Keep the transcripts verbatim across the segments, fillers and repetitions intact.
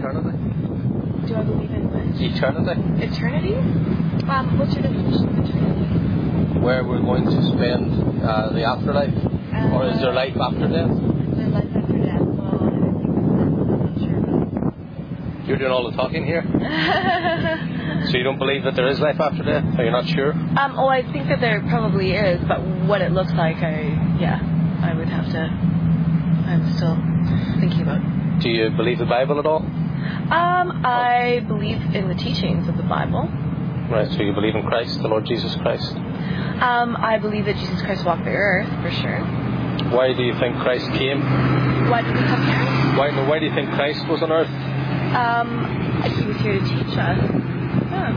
eternity? Do I believe in what? Eternity. Eternity? Um, what's your definition of eternity? Where we're going to spend uh, the afterlife? Uh, or is there life after death? Is there life after death? Well, I don't think I'm not sure about. You're doing all the talking here? So you don't believe that there is life after death? Are you not sure? Um, oh, I think that there probably is, but what it looks like, I, yeah, I would have to, I'm still thinking about. Do you believe the Bible at all? Um, I believe in the teachings of the Bible. Right, so you believe in Christ, the Lord Jesus Christ? Um, I believe that Jesus Christ walked the earth, for sure. Why do you think Christ came? Why did he come here? Why, no, why do you think Christ was on earth? Um, he was here to teach us. Yeah.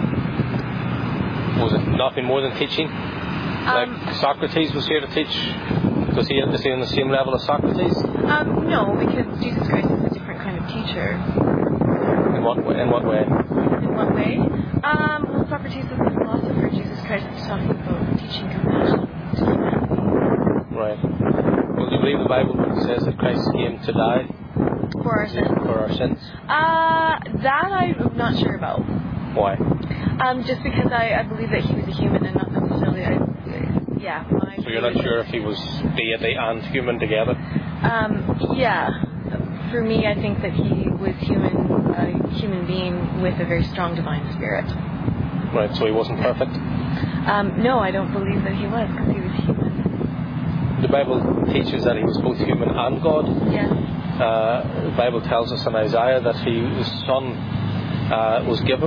Was it nothing more than teaching? Um, like Socrates was here to teach? Was he, is he on the same level as Socrates? Um, no, because Jesus Christ is a different kind of teacher. In what way? In what way? In what way? Um, well, Socrates was a philosopher. Jesus Christ is talking about teaching compassion to humanity. Right. Well, do you believe the Bible says that Christ came to die? For our sins? For our sins? Uh, that I'm not sure about. Why? Um, just because I, I believe that he was a human and not necessarily, I, yeah. My so you're not sure if he was deity and human together? Um, yeah. For me, I think that he was human, a human being with a very strong divine spirit. Right, so he wasn't perfect? Um, no, I don't believe that he was, because he was human. The Bible teaches that he was both human and God. Yes. Uh, the Bible tells us in Isaiah that he, his son uh, was given,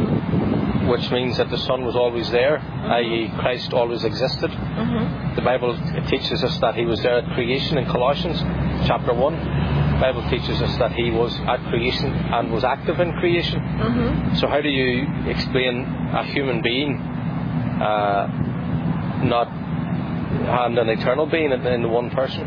which means that the Son was always there, mm-hmm. that is Christ always existed. Mm-hmm. The Bible teaches us that he was there at creation in Colossians chapter one. The Bible teaches us that he was at creation and was active in creation. Mm-hmm. So how do you explain a human being uh, not and an eternal being in, in one person?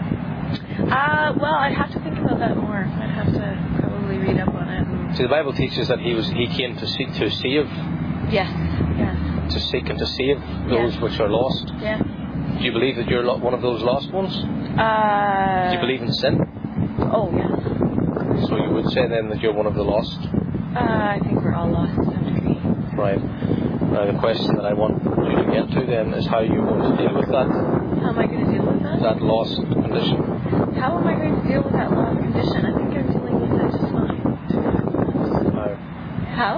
Uh, well, I'd have to think about that more. I'd have to probably read up on it. And... So the Bible teaches that he was he came to seek to save. Yes, yes. To seek and to save those yes. which are lost. Yes. Do you believe that you're one of those lost ones? Uh, Do you believe in sin? Oh, yes. So you would say then that you're one of the lost? Uh, I think we're all lost to some degree. Right. Now the question that I want you to get to then is how you're going to deal with that. How am I going to deal with that? That lost condition. How am I going to deal with that lost condition? I think I'm dealing with that just fine. How? How?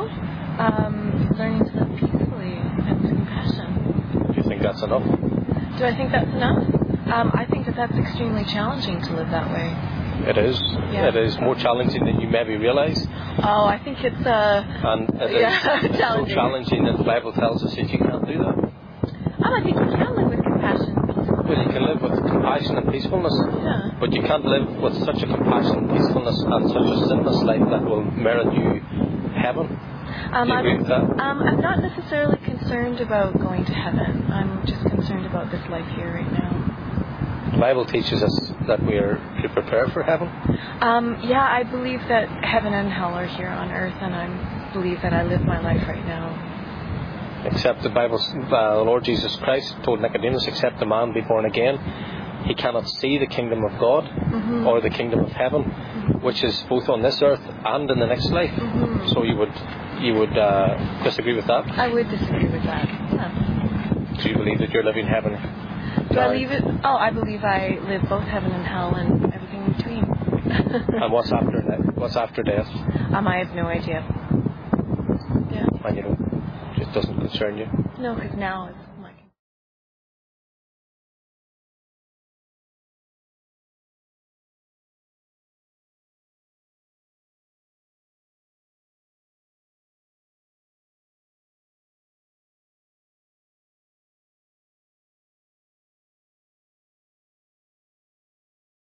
Um, learning to live peacefully and with compassion. Do you think that's enough? Do I think that's enough? Um, I think that that's extremely challenging to live that way. It is. Yeah. It is more challenging than you maybe realise. Oh, I think it's uh, and it yeah, is challenging. so challenging that the Bible tells us that you can't do that. Oh, I think you can live with compassion and peacefulness. Well, you can live with compassion and peacefulness, yeah. but you can't live with such a compassion and peacefulness and such a sinless life that will merit you heaven. Um, do you agree I'm, with that? Um, I'm not necessarily concerned about going to heaven. I'm just concerned about this life here right now. The Bible teaches us that we are to prepare for heaven. Um, yeah, I believe that heaven and hell are here on earth, and I believe that I live my life right now. Except the Bible, uh, the Lord Jesus Christ told Nicodemus, except a man be born again, he cannot see the kingdom of God mm-hmm. or the kingdom of heaven, mm-hmm. which is both on this earth and in the next life. Mm-hmm. So you would you would uh, disagree with that? I would disagree with that. Yeah. Do you believe that you're living heaven? Do I believe it? Oh, I believe I live both heaven and hell and everything in between. And what's after that? What's after death? Um, I have no idea. Yeah. And you know, it just doesn't concern you. No, because now it's